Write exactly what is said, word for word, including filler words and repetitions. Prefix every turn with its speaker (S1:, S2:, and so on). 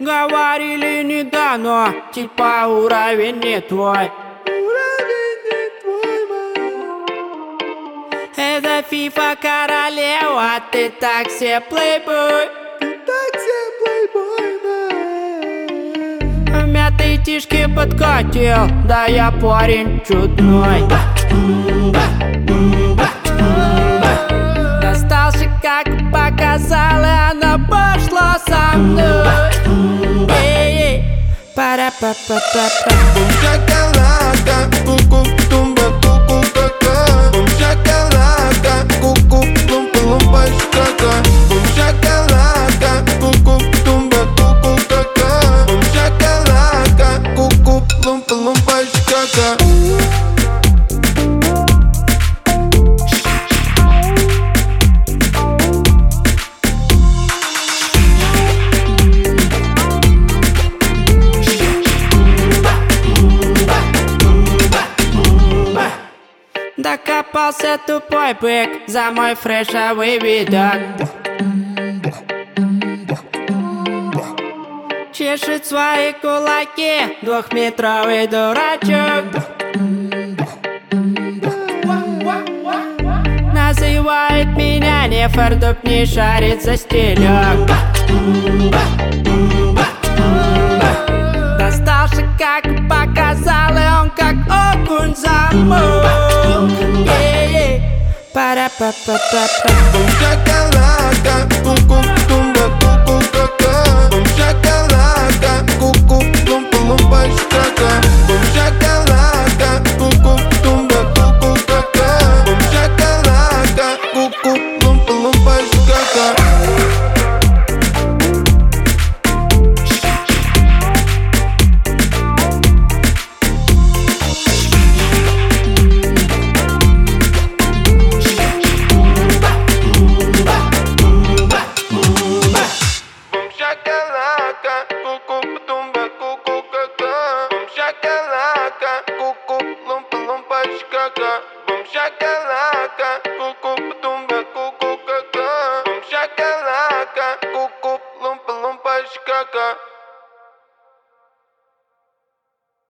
S1: Говорили не дано, типа уровень не твой. Это FIFA королева, ты так себе плейбой. В мятой тишке подкатил, да я парень чудной. Достался, как показал, и она пошла со мной. Эй-эй, пара-па-па-па-па.
S2: Бум-шакалака, ку-ку-тумба, ку-ку-ка-ка. Бум-шакалака, ку-ку-лумпа-лумпа-шка-ка. Бум-шакалака, ку-ку-тумба, ку-ку-ка-ка. Бум-шакалака, ку-ку-лумпа-лумпа-шка-ка.
S1: Докопался тупой бык за мой фрешовый видок. Чешет свои кулаки двухметровый дурачок. Называет меня нефордуп, не шарит за стелек. Достался, как показал, и он как окунь замок. Эй-эй, пара-па-па-па-па.
S2: Бум-шакалака, ку-ку-тумба, ку-ку-ка-ка. Бум-шакалака, ку-ку-лумпа-лумпа-шка-ка. Бум-шакалака, ку-ку-тумба, ку-ку-ка-ка. Бум-шакалака, ку-ку-лумпа-лумпа-шка-ка. Shakalaka, cuckoo, tumba, cuckoo, caca. Boom shakalaka, cuckoo, lumpa, lumpa, shkaka. Boom shakalaka, cuckoo, tumba, cuckoo, caca. Boom shakalaka, cuckoo, lumpa, lumpa, shkaka.